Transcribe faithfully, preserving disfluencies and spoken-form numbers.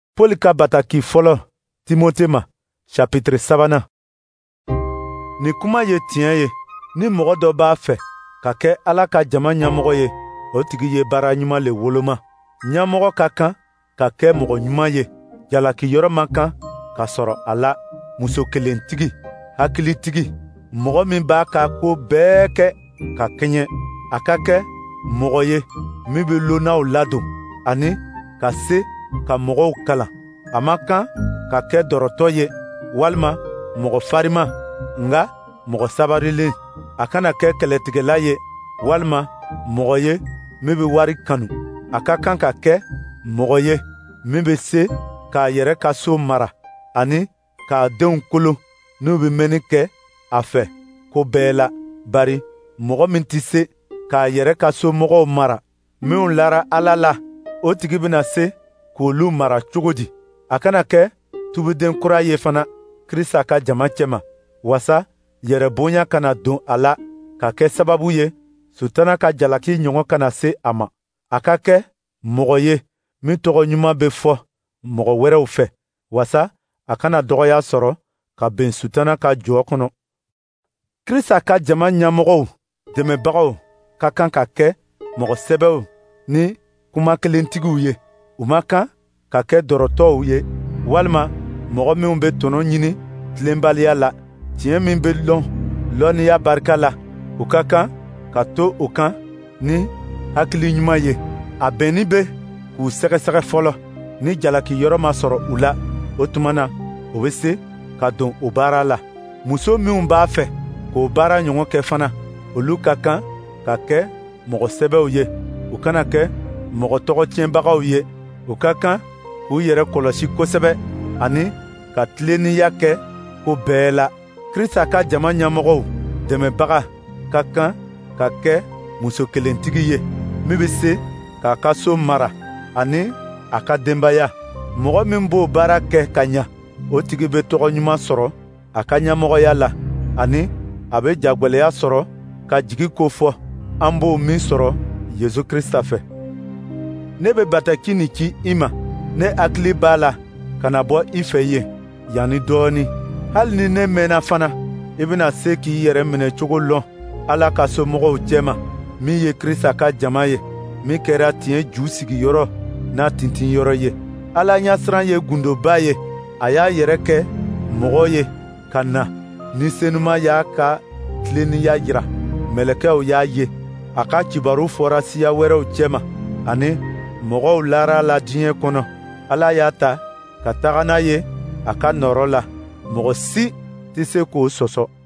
Paul ka bataki fɔlɔ Timote ma chapitre sabanan. Ni kuma ye tiɲɛ ye, ni mɔgɔ dɔ b'a fɛ ka kɛ Ala ka jama ɲɛmɔgɔ ye, o tigi ye baara ɲuman le woloma. Ɲɛmɔgɔ ka kan ka kɛ mɔgɔ ɲuman ye, jalakiyɔrɔ man kan ka sɔrɔ a la, muso kelentigi, hakilitigi, mɔgɔ min b'a ka ko bɛɛ kɛ ka kɛɲɛ. A ka kɛ mɔgɔ ye min bɛ lonnaw ladon, ani ka se ka mɔgɔw kalan. A man kan ka kɛ dɔrɔtɔ ye, walima mɔgɔ farima, nka mɔgɔ sabarilen. A kana kɛ kɛlɛtigɛla ye, walima mɔgɔ ye min bɛ wari kanu. A ka kan ka kɛ mɔgɔ ye min bɛ se k'a yɛrɛ ka so mara, ani k'a denw kolon n'u bɛ mɛnni kɛ a fɛ ko bɛɛ la. Bari mɔgɔ min tɛ se k'a yɛrɛ ka somɔgɔw mara, minnu lara Ala la, o tigi bɛna se k'olu mara cogo di? A kana kɛ tubuden kura ye fana Kirista ka jama cɛma, wasa yɛrɛ bonya kana don a la ka kɛ sababu ye Sutana ka jalaki ɲɔgɔn kana se a ma. A ka kɛ mɔgɔ ye min tɔgɔ ɲuman bɛ fɔ mɔgɔ wɛrɛw fɛ, wasa a kana dɔgɔya sɔrɔ ka bɛn Sutana ka jɔ kɔnɔ. Kirista ka jama ɲɛmɔgɔw dɛmɛbagaw ka kan ka kɛ mɔgɔ sɛbɛw ni kumakelentigiw ye. U man kan ka kɛ dɔrɔtɔw ye, walima mɔgɔ minnu bɛ tɔnɔ ɲini tilenbaliya la, tiɲɛ min bɛ lɔn lɔnniya barika la. U ka kan ka to o kan ni hakili ɲuman ye. A bɛnni bɛ k'u sɛgɛsɛgɛ fɔlɔ. Ni jalakiyɔrɔ ma sɔrɔ u la, o tuma na o bɛ se ka don o baara la. Muso minnu b'a fɛ k'o baara ɲɔgɔn kɛ fana, olu ka kan ka kɛ mɔgɔ sɛbɛw ye. U kana kɛ mɔgɔ tɔgɔ tiɲɛbagaw ye. U ka kan k'u yɛrɛ kɔlɔsi kosɛbɛ, ani ka tilenniya kɛ ko bɛɛ la. Kirista ka jama ɲɛmɔgɔw dɛmɛbaga ka kan ka kɛ muso kelentigi ye, min bɛ se k'a ka so mara, ani a ka denbaya. Mɔgɔ min b'o baara kɛ ka ɲa, o tigi bɛ tɔgɔ ɲuman sɔrɔ a ka ɲɛmɔgɔya la, ani a bɛ jagwɛlɛya sɔrɔ ka jigi ko fɔ. An b'o min sɔrɔ Yesu Kirista fɛ. Ne bɛ bataki nin ci i ma, ne hakili b'a la ka na bɔ i fɛ yen yanni dɔɔnin. Hali ni ne mɛnna fana, i bɛna se k'i yɛrɛ minɛ cogo lɔn Ala ka somɔgɔw cɛma, min ye Kirista ka jama ye, min kɛra tiɲɛ ju sigiyɔrɔ n'a tintinyɔrɔ ye. Ala ɲɛsiran ye gundoba ye. A y'a yɛrɛ kɛ mɔgɔ ye ka na, ni senuma y'a ka tilenniya jira. Mɛlɛkɛw y'a ye. A ka kibaru fɔra siya wɛrɛw cɛma, ani mɔgɔw lara la diɲɛ kɔnɔ. Ala y'a ta ka taga n'a ye a ka nɔrɔ la. Mɔgɔ si tɛ se k'o sɔsɔ.